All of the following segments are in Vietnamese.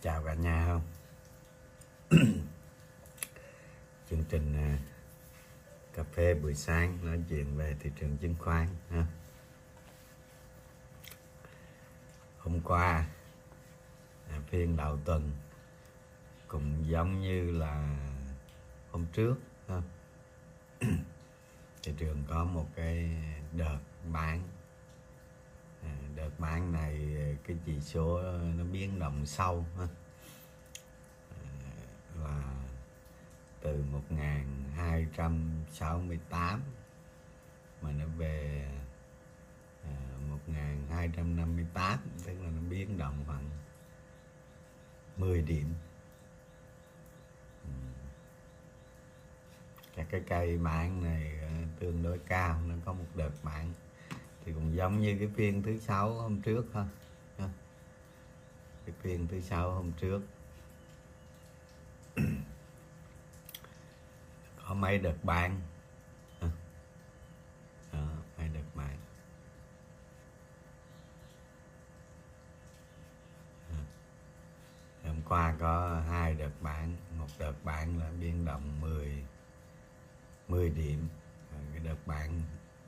Chào cả nhà không? Chương trình cà phê buổi sáng nói chuyện về thị trường chứng khoán ha. Hôm qua phiên đầu tuần cũng giống như là hôm trước ha. Thị trường có một cái đợt bán. Đợt bán này cái chỉ số nó biến động sâu ha. Là từ 1268 mà nó về 1258, tức là nó biến động khoảng 10 điểm. Các cái cây bán này tương đối cao, nó có một đợt bán thì cũng giống như cái phiên thứ sáu hôm trước thôi. Cái phiên thứ sáu hôm trước có mấy đợt bán. Mấy đợt bán. Hôm qua có 2 đợt bán, một đợt bán là biến động 10 điểm. Cái đợt bán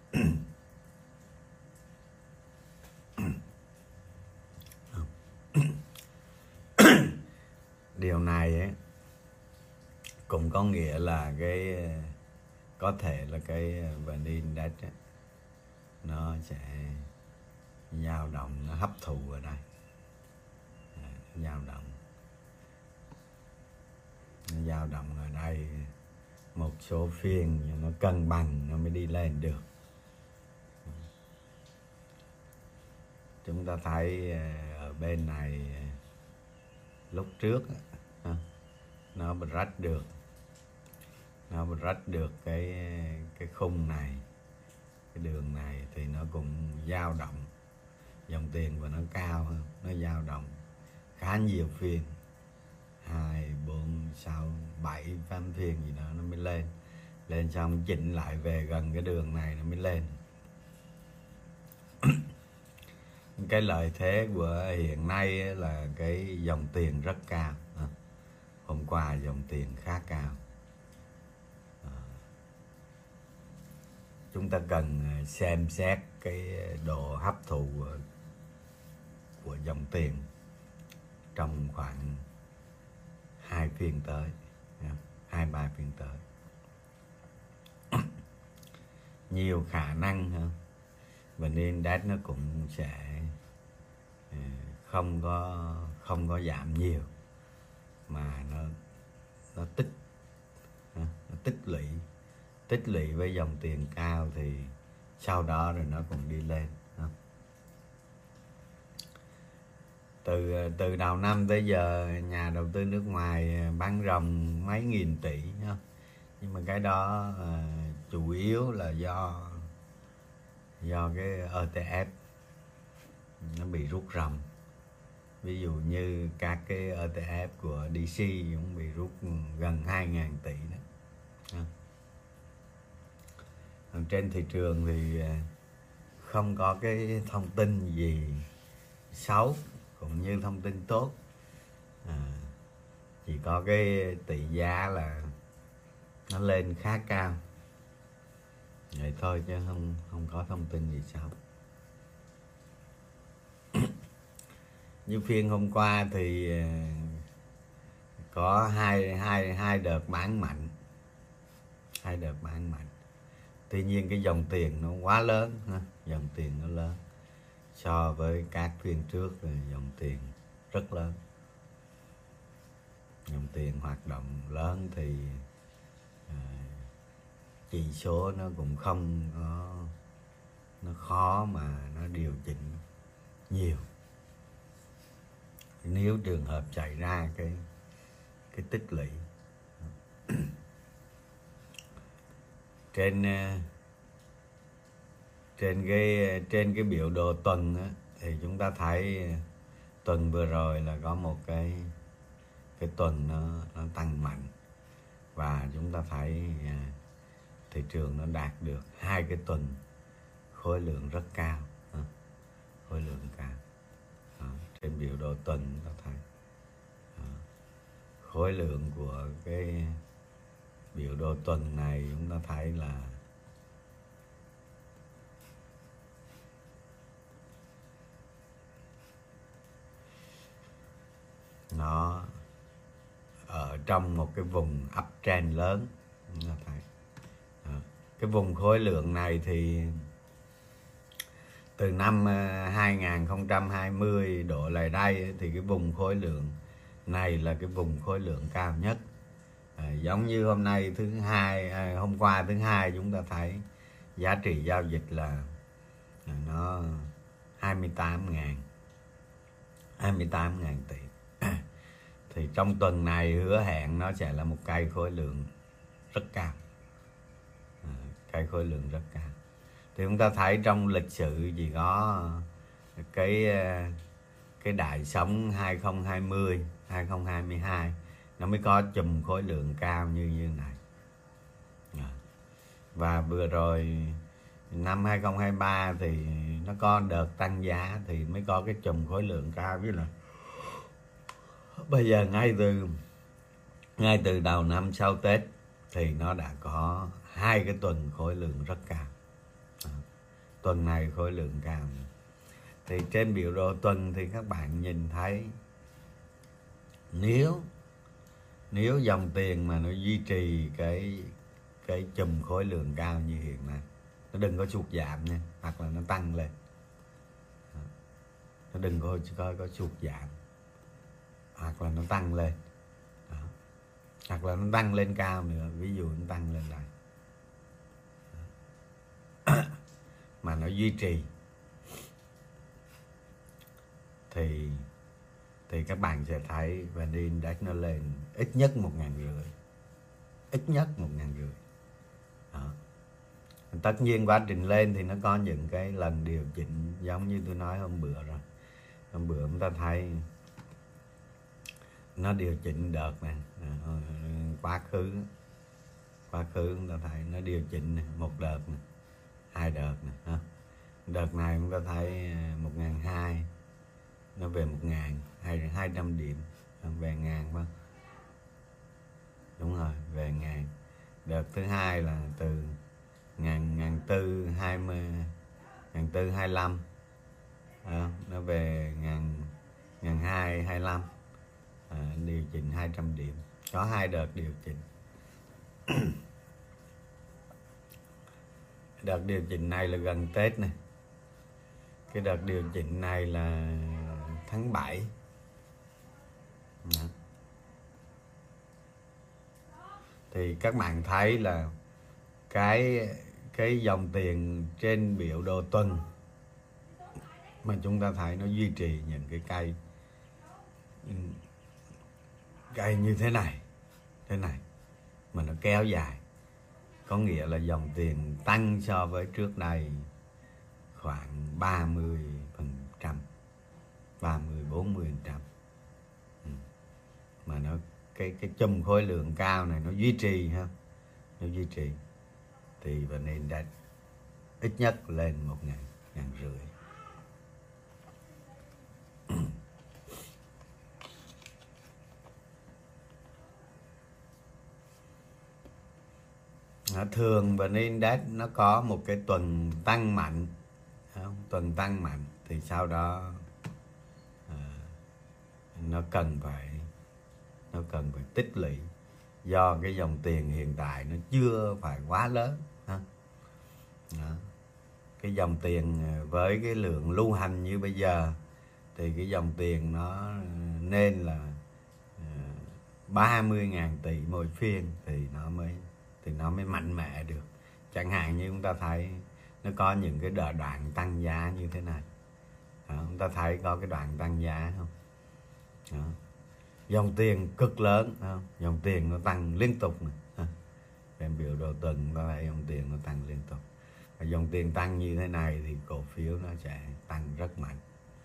điều này ấy, cũng có nghĩa là cái có thể là cái VN Index ấy, nó sẽ dao động, nó hấp thụ ở đây, dao động ở đây một số phiên nó cân bằng nó mới đi lên được. Chúng ta thấy ở bên này lúc trước nó rách được cái khung này, cái đường này thì nó cũng dao động, dòng tiền của nó cao hơn, nó dao động khá nhiều phiên, 2, 4, 6, 7 5 phiên gì đó nó mới lên xong chỉnh lại về gần cái đường này nó mới lên. Cái lợi thế của hiện nay là cái dòng tiền rất cao. Hôm qua dòng tiền khá cao. Chúng ta cần xem xét cái độ hấp thụ của dòng tiền trong khoảng 2 phiên tới, 2-3 phiên tới. Nhiều khả năng VN Index nó cũng sẽ không có giảm nhiều, mà nó tích lũy với dòng tiền cao thì sau đó rồi nó cũng đi lên. Từ đầu năm tới giờ nhà đầu tư nước ngoài bán ròng mấy nghìn tỷ, nhưng mà cái đó chủ yếu là do cái ETF nó bị rút ròng. Ví dụ như các cái ETF của DC cũng bị rút gần 2.000 tỷ đó. Trên thị trường thì không có cái thông tin gì xấu cũng như thông tin tốt, chỉ có cái tỷ giá là nó lên khá cao vậy thôi, chứ không có thông tin gì xấu. Như phiên hôm qua thì có hai đợt bán mạnh, tuy nhiên cái dòng tiền nó quá lớn, dòng tiền nó lớn so với các phiên trước, dòng tiền rất lớn. Dòng tiền hoạt động lớn thì chỉ số nó cũng không có, nó khó mà nó điều chỉnh nhiều. Nếu trường hợp xảy ra cái tích lũy trên cái biểu đồ tuần á, thì chúng ta thấy tuần vừa rồi là có một cái tuần nó tăng mạnh, và chúng ta thấy thị trường nó đạt được 2 cái tuần khối lượng rất cao, khối lượng cao. Trên biểu đồ tuần chúng ta thấy khối lượng của cái biểu đồ tuần này chúng ta thấy là nó ở trong một cái vùng uptrend lớn. Chúng ta thấy cái vùng khối lượng này thì từ năm 2020 đổ lại đây thì cái vùng khối lượng này là cái vùng khối lượng cao nhất. Giống như hôm nay thứ hai, hôm qua thứ hai chúng ta thấy giá trị giao dịch là nó 28.000 tỷ. Thì trong tuần này hứa hẹn nó sẽ là một cây khối lượng rất cao, cây khối lượng rất cao. Thì chúng ta thấy trong lịch sử chỉ có cái đại sống 2020, 2022 nó mới có chùm khối lượng cao như này. Và vừa rồi năm 2023 thì nó có đợt tăng giá thì mới có cái chùm khối lượng cao. Với là bây giờ ngay từ đầu năm sau Tết thì nó đã có hai cái tuần khối lượng rất cao. Tuần này khối lượng cao. Thì trên biểu đồ tuần thì các bạn nhìn thấy nếu dòng tiền mà nó duy trì cái chùm khối lượng cao như hiện nay, nó đừng có sụt giảm nha, hoặc là nó tăng lên. Nó đừng có sụt giảm, hoặc là nó tăng lên. Hoặc là nó tăng lên cao nữa, ví dụ nó tăng lên đây mà nó duy trì thì các bạn sẽ thấy VN Index nó lên ít nhất 1.500, ít nhất 1.500. Tất nhiên quá trình lên thì nó có những cái lần điều chỉnh giống như tôi nói hôm bữa rồi. Hôm bữa chúng ta thấy nó điều chỉnh đợt này, quá khứ chúng ta thấy nó điều chỉnh này, một đợt này, hai đợt này. Đợt này chúng ta thấy 1.200, nó về 1.200 điểm, về 1.000 không? Đúng rồi, về 1.000. Đợt thứ hai là từ 1.425, nó về 1.225, điều chỉnh 200 điểm, có hai đợt điều chỉnh. Đợt điều chỉnh này là gần Tết này, cái đợt điều chỉnh này là tháng 7. Đó. Thì các bạn thấy là cái dòng tiền trên biểu đồ tuần mà chúng ta thấy nó duy trì những cái cây như thế này mà nó kéo dài, có nghĩa là dòng tiền tăng so với trước đây khoảng 30%, 30-40%. Mà nó cái chùm khối lượng cao này nó duy trì ha, nó duy trì thì VN Index ít nhất lên 1.500. Thường VN Index nó có một cái tuần tăng mạnh, tuần tăng mạnh thì sau đó nó cần phải tích lũy, do cái dòng tiền hiện tại nó chưa phải quá lớn. Đó. Cái dòng tiền với cái lượng lưu hành như bây giờ thì cái dòng tiền nó nên là 30.000 tỷ mỗi phiên thì nó mới mạnh mẽ được. Chẳng hạn như chúng ta thấy nó có những cái đoạn tăng giá như thế này. Đó, chúng ta thấy có cái đoạn tăng giá không? Đó. Dòng tiền cực lớn, không? Dòng tiền nó tăng liên tục này. Trên biểu đồ tuần ta thấy dòng tiền nó tăng liên tục. Và dòng tiền tăng như thế này thì cổ phiếu nó sẽ tăng rất mạnh.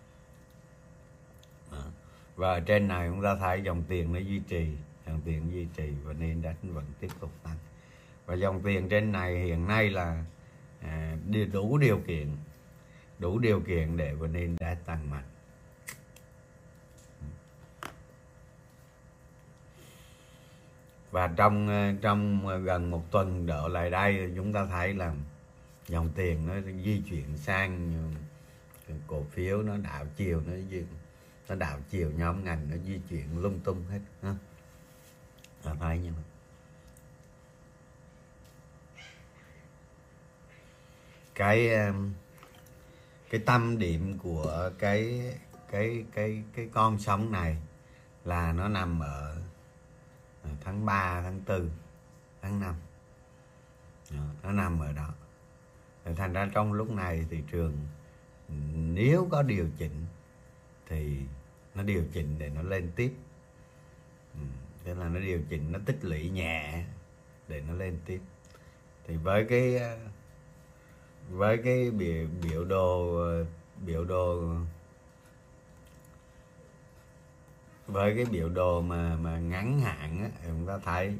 Đó. Và ở trên này chúng ta thấy dòng tiền nó duy trì, và nên đã vẫn tiếp tục tăng. Và dòng tiền trên này hiện nay là đủ điều kiện để VN Index tăng mạnh. Và trong gần một tuần đổ lại đây chúng ta thấy là dòng tiền nó di chuyển sang cổ phiếu, nó đảo chiều, nó đảo chiều nhóm ngành, nó di chuyển lung tung hết ha. Thấy như vậy. Cái tâm điểm của cái con sóng này là nó nằm ở tháng 3, tháng 4, tháng 5. Nó nằm ở đó. Thành ra trong lúc này thị trường nếu có điều chỉnh thì nó điều chỉnh để nó lên tiếp. Tức là nó điều chỉnh, nó tích lũy nhẹ để nó lên tiếp. Thì với cái biểu đồ với cái biểu đồ mà ngắn hạn á, chúng ta thấy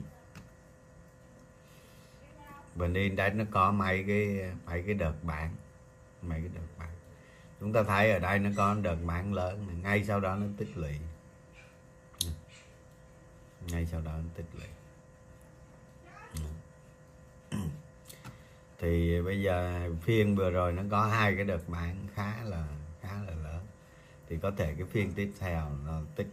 VN Index nó có mấy cái đợt bán, chúng ta thấy ở đây nó có đợt bán lớn, ngay sau đó nó tích lũy, thì bây giờ phiên vừa rồi nó có 2 cái đợt bán khá là lớn, thì có thể cái phiên tiếp theo nó tích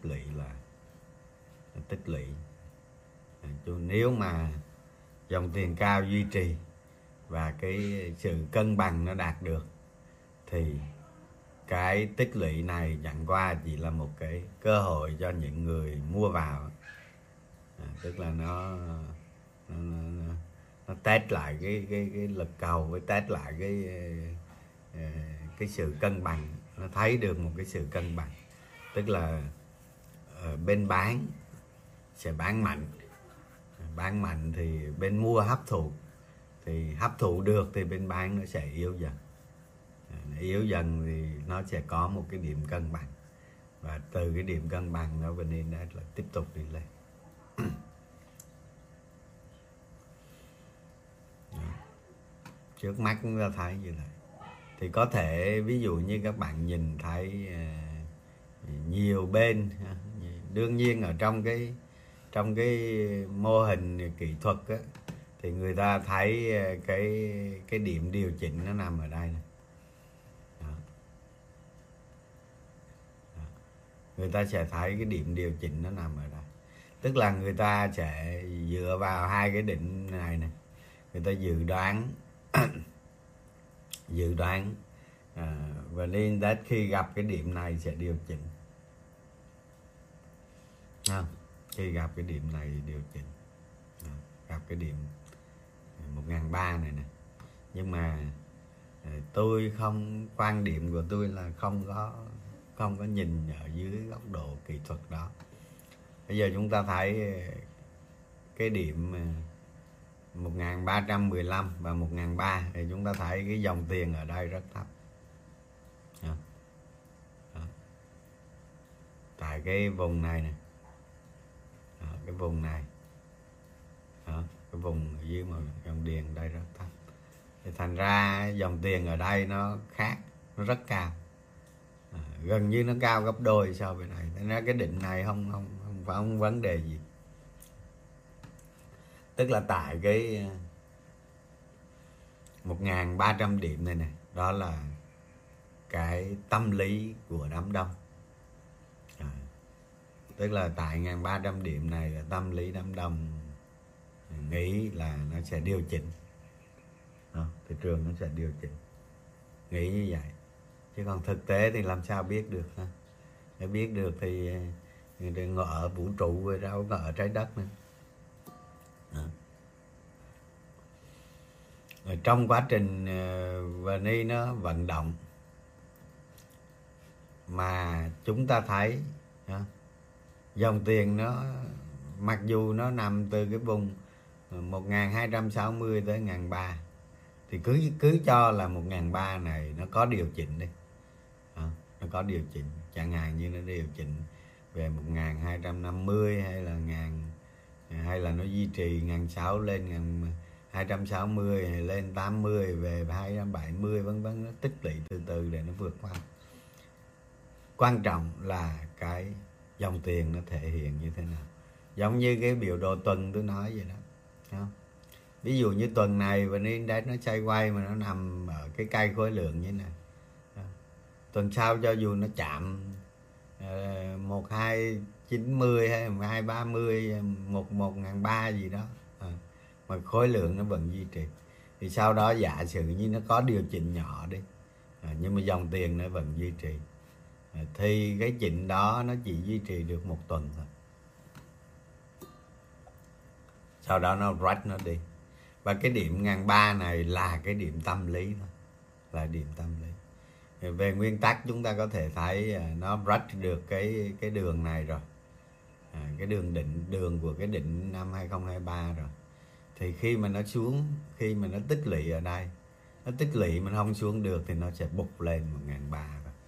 lũy. Nếu mà dòng tiền cao duy trì và cái sự cân bằng nó đạt được thì cái tích lũy này chẳng qua chỉ là một cái cơ hội cho những người mua vào. Tức là nó test lại cái lực cầu, với test lại cái sự cân bằng, nó thấy được một cái sự cân bằng. Tức là bên bán sẽ bán mạnh thì bên mua hấp thụ, thì hấp thụ được thì bên bán nó sẽ yếu dần thì nó sẽ có một cái điểm cân bằng, và từ cái điểm cân bằng nó VN Index là tiếp tục đi lên. Trước mắt chúng ta thấy như vậy. Thì có thể ví dụ như các bạn nhìn thấy nhiều bên, đương nhiên ở trong cái mô hình kỹ thuật á, thì người ta thấy cái điểm điều chỉnh nó nằm ở đây này. Người ta sẽ thấy cái điểm điều chỉnh nó nằm ở đây. Tức là người ta sẽ dựa vào 2 cái đỉnh này nè, người ta dự đoán và VN Index khi gặp cái điểm này sẽ điều chỉnh. Khi gặp cái điểm này điều chỉnh, gặp cái điểm 1.300 này nè. Nhưng mà quan điểm của tôi là không có nhìn ở dưới góc độ kỹ thuật đó. Bây giờ chúng ta thấy cái điểm 1.315 và 1.300 thì chúng ta thấy cái dòng tiền ở đây rất thấp. Tại cái vùng này nè, cái vùng này, cái vùng dưới mà dòng tiền đây rất thấp, thì thành ra dòng tiền ở đây nó khác, nó rất cao, gần như nó cao gấp đôi so với này. Thành ra cái định này không vấn đề gì. Tức là tại cái 1.300 điểm này nè, đó là cái tâm lý của đám đông. Tức là tại 1.300 điểm này là tâm lý đám đông nghĩ là nó sẽ điều chỉnh, thị trường nó sẽ điều chỉnh, nghĩ như vậy. Chứ còn thực tế thì làm sao biết được ha? Để biết được thì ngồi ở vũ trụ rồi đâu có ở trái đất nữa. Trong quá trình VN nó vận động mà chúng ta thấy dòng tiền nó mặc dù nó nằm từ cái vùng 1.260 tới 1.300, thì cứ cho là 1.300 này nó có điều chỉnh đi, nó có điều chỉnh, chẳng hạn như nó điều chỉnh về 1.250 hay là nó duy trì 1.600 lên 1.260 hay lên 80 về 270 vân vân, nó tích lũy từ từ để nó vượt qua. Quan trọng là cái dòng tiền nó thể hiện như thế nào, Giống như cái biểu đồ tuần tôi nói vậy đó, không? Ví dụ như tuần này VN Index nó xoay quay mà nó nằm ở cái cây khối lượng như thế này, tuần sau cho dù nó chạm 1290 hay 1230 11.300 gì đó, mà khối lượng nó vẫn duy trì, thì sau đó giả sử như nó có điều chỉnh nhỏ đi, nhưng mà dòng tiền nó vẫn duy trì, thì cái chỉnh đó nó chỉ duy trì được một tuần thôi, sau đó nó rách nó đi. Và cái điểm 1.300 này là cái điểm tâm lý thôi, là điểm tâm lý. Về nguyên tắc chúng ta có thể thấy nó rách được cái đường này rồi, cái đường của cái đỉnh năm 2023 rồi. Thì khi mà nó xuống, khi mà nó tích lũy ở đây, nó tích lũy mà không xuống được thì nó sẽ bục lên 1.300 rồi,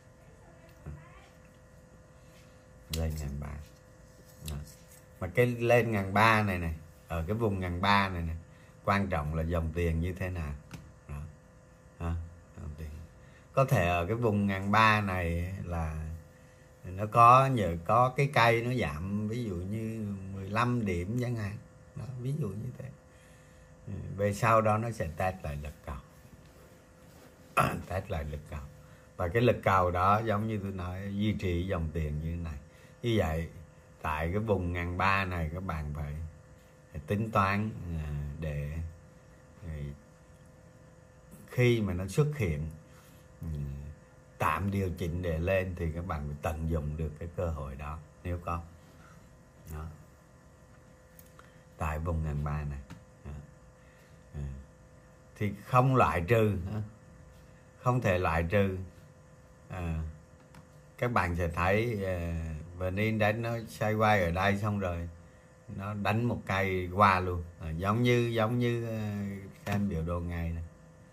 lên 1.300. Mà cái lên 1.300 này này, ở cái vùng 1.300 này này, quan trọng là dòng tiền như thế nào đó. Dòng tiền có thể ở cái vùng 1.300 này là nó có cái cây nó giảm, ví dụ như 15 điểm chẳng hạn đó, ví dụ như thế. Về sau đó nó sẽ test lại lực cầu test lại lực cầu, và cái lực cầu đó giống như tôi nói duy trì dòng tiền như thế này. Như vậy tại cái vùng 1.300 này các bạn phải tính toán để khi mà nó xuất hiện tạm điều chỉnh để lên thì các bạn phải tận dụng được cái cơ hội đó nếu có đó. Tại vùng 1.300 này thì không loại trừ, không thể loại trừ. Các bạn sẽ thấy VN Index nó xoay quay ở đây xong rồi nó đánh một cây qua luôn, giống như xem biểu đồ ngày này,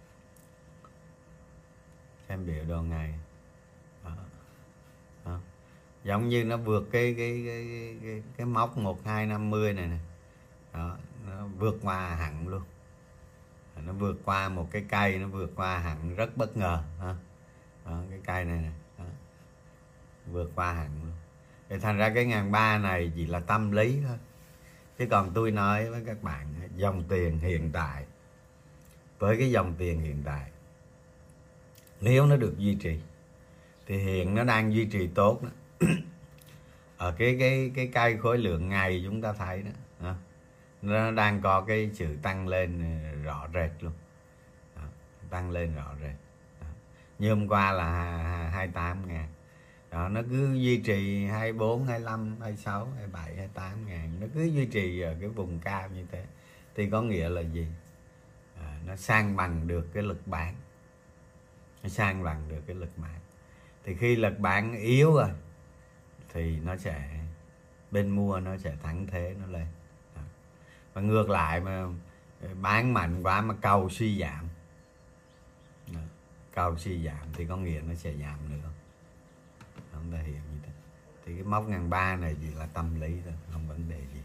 xem biểu đồ ngày đó. Đó. Giống như nó vượt cái mốc 1250 này nè đó, nó vượt qua hẳn luôn, nó vượt qua một cái cây, nó vượt qua hẳn rất bất ngờ ha. Đó, cái cây này nè đó, vượt qua hẳn luôn. Thì thành ra cái 1.300 này chỉ là tâm lý thôi, chứ còn tôi nói với các bạn, dòng tiền hiện tại, với cái dòng tiền hiện tại nếu nó được duy trì thì hiện nó đang duy trì tốt đó. Ở cái cây khối lượng ngày chúng ta thấy đó, nó đang có cái sự tăng lên rõ rệt luôn đó, tăng lên rõ rệt đó. Như hôm qua là 28.000 đó, nó cứ duy trì 24, 25, 26, 27, 28.000, nó cứ duy trì ở cái vùng cao như thế thì có nghĩa là gì? Nó san bằng được cái lực bán, nó san bằng được cái lực bán. Thì khi lực bán yếu rồi thì nó sẽ, bên mua nó sẽ thắng thế nó lên đó. Và ngược lại mà bán mạnh quá mà cầu suy giảm đó, cầu suy giảm thì có nghĩa nó sẽ giảm nữa, không ta hiểu như thế. Thì cái mốc 1.300 này chỉ là tâm lý thôi, không vấn đề gì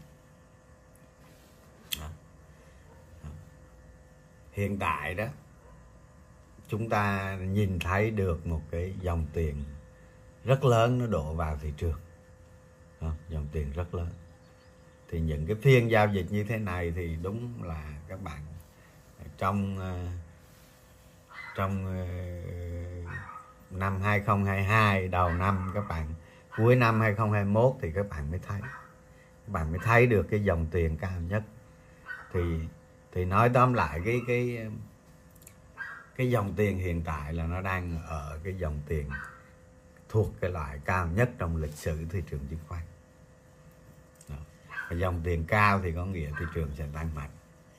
đó. Đó. Hiện tại đó chúng ta nhìn thấy được một cái dòng tiền rất lớn nó đổ vào thị trường đó, dòng tiền rất lớn. Thì những cái phiên giao dịch như thế này thì đúng là các bạn trong năm 2022 đầu năm, các bạn cuối năm 2021 thì các bạn mới thấy được cái dòng tiền cao nhất. Thì nói tóm lại cái dòng tiền hiện tại là nó đang ở cái dòng tiền thuộc cái loại cao nhất trong lịch sử thị trường chứng khoán. Và dòng tiền cao thì có nghĩa thị trường sẽ tăng mạnh.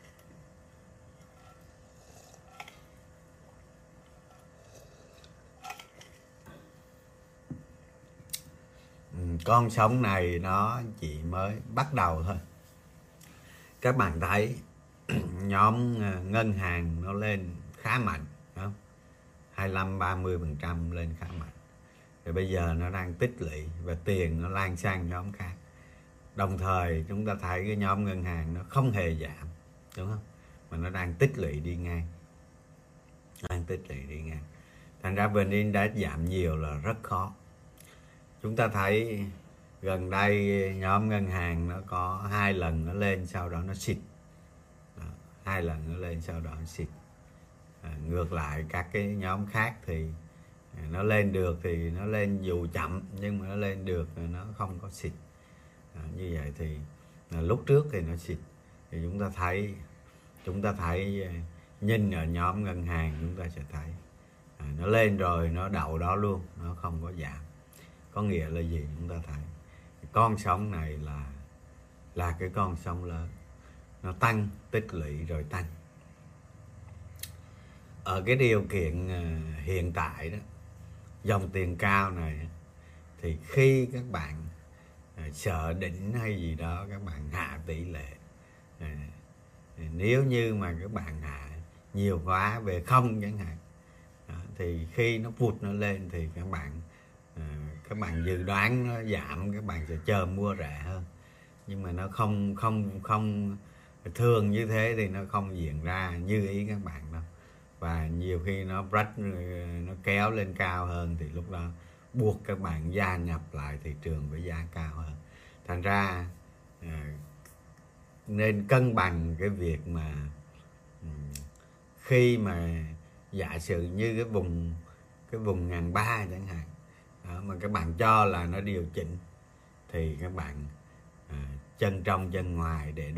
Con sóng này nó chỉ mới bắt đầu thôi. Các bạn thấy nhóm ngân hàng nó lên khá mạnh, không? 25-30% lên khá mạnh. Rồi bây giờ nó đang tích lũy và tiền nó lan sang nhóm khác. Đồng thời chúng ta thấy cái nhóm ngân hàng nó không hề giảm, đúng không? Mà nó đang tích lũy đi ngang. Đang tích lũy đi ngang. Thành ra VN Index giảm nhiều là rất khó. Chúng ta thấy gần đây nhóm ngân hàng nó có 2 lần nó lên, sau đó nó xịt. 2 lần nó lên sau đó nó xịt. Ngược lại các cái nhóm khác thì nó lên được thì nó lên dù chậm, nhưng mà nó lên được nó không có xịt. Như vậy thì lúc trước thì nó xịt, thì chúng ta thấy nhìn ở nhóm ngân hàng chúng ta sẽ thấy nó lên rồi nó đậu đó luôn, nó không có giảm. Có nghĩa là gì? Chúng ta thấy con sóng này là cái con sóng lớn, nó tăng, tích lũy rồi tăng. Ở cái điều kiện hiện tại đó, dòng tiền cao này, thì khi các bạn sợ đỉnh hay gì đó, các bạn hạ tỷ lệ. Nếu như mà các bạn hạ nhiều quá về không chẳng hạn, thì khi nó vụt nó lên thì các bạn dự đoán nó giảm, các bạn sẽ chờ mua rẻ hơn. Nhưng mà nó không thường như thế thì nó không diễn ra như ý các bạn đâu. Và nhiều khi nó break, nó kéo lên cao hơn thì lúc đó buộc các bạn gia nhập lại thị trường với giá cao hơn. Thành ra nên cân bằng cái việc mà khi mà giả sử như cái vùng 1.300 chẳng hạn đó, mà các bạn cho là nó điều chỉnh, thì các bạn chân trong chân ngoài để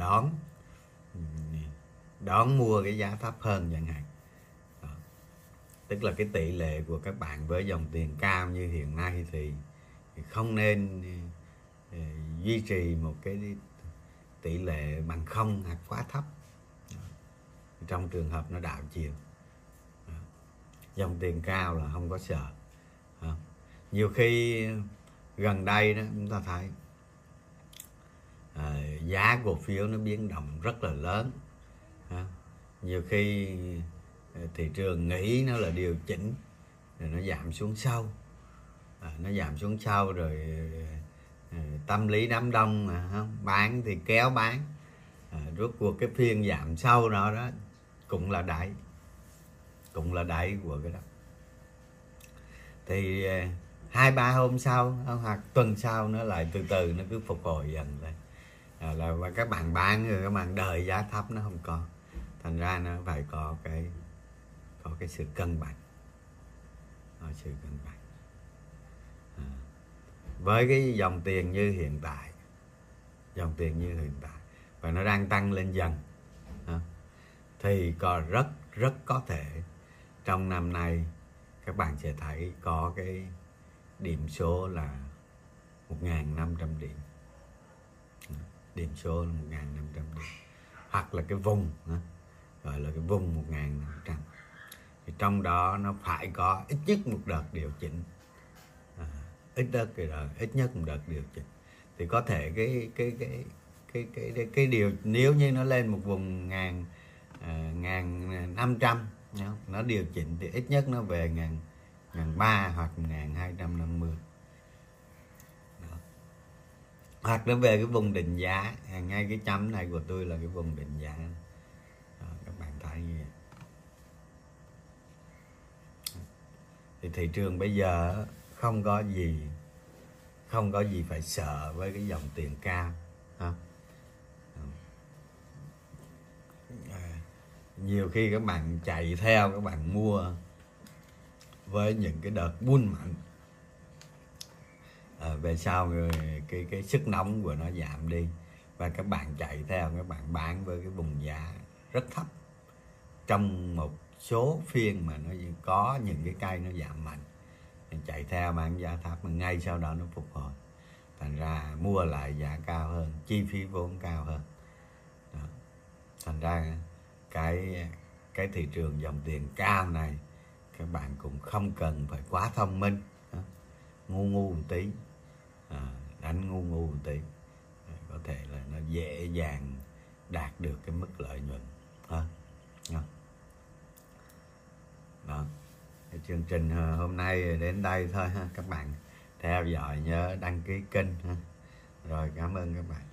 đón mua cái giá thấp hơn chẳng hạn. Đó. Tức là cái tỷ lệ của các bạn với dòng tiền cao như hiện nay thì không nên duy trì một cái tỷ lệ bằng không hoặc quá thấp. Đó. Trong trường hợp nó đảo chiều, đó. Dòng tiền cao là không có sợ. Đó. Nhiều khi gần đây đó chúng ta thấy giá cổ phiếu nó biến động rất là lớn. Nhiều khi thị trường nghĩ nó là điều chỉnh rồi nó giảm xuống sâu, rồi tâm lý đám đông mà không bán thì kéo bán, rốt cuộc cái phiên giảm sâu đó cũng là đáy của cái đó. Thì 2-3 hôm sau hoặc tuần sau nó lại từ từ nó cứ phục hồi dần lên. Và các bạn bán rồi các bạn đợi giá thấp nó không có. Thành ra nó phải có cái sự cân bằng. Với cái dòng tiền như hiện tại và nó đang tăng lên dần, thì rất có thể trong năm nay các bạn sẽ thấy có cái điểm số là 1.500 điểm. Điểm số là 1.500 điểm, hoặc là cái vùng gọi là cái vùng 1.500. Thì trong đó nó phải có ít nhất một đợt điều chỉnh, ít nhất một đợt điều chỉnh. Thì có thể cái điều, nếu như nó lên một vùng 1.500, nó điều chỉnh thì ít nhất nó về 1.300 hoặc 1.250. Hoặc nó về cái vùng định giá, ngay cái chấm này của tôi là cái vùng định giá. Đó, các bạn thấy như vậy. Thì thị trường bây giờ không có gì phải sợ với cái dòng tiền cao. Nhiều khi các bạn chạy theo, các bạn mua với những cái đợt bull mạnh, về sau cái sức nóng của nó giảm đi, và các bạn chạy theo, các bạn bán với cái vùng giá rất thấp. Trong một số phiên mà nó có những cái cây nó giảm mạnh, chạy theo bán giá thấp, mà ngay sau đó nó phục hồi, thành ra mua lại giá cao hơn, chi phí vốn cao hơn. Đó. Thành ra cái thị trường dòng tiền cao này các bạn cũng không cần phải quá thông minh, ngu một tí, đánh ngu một tí, có thể là nó dễ dàng đạt được cái mức lợi nhuận. Đó. Cái chương trình hôm nay đến đây thôi ha. Các bạn theo dõi nhớ đăng ký kênh ha. Rồi cảm ơn các bạn.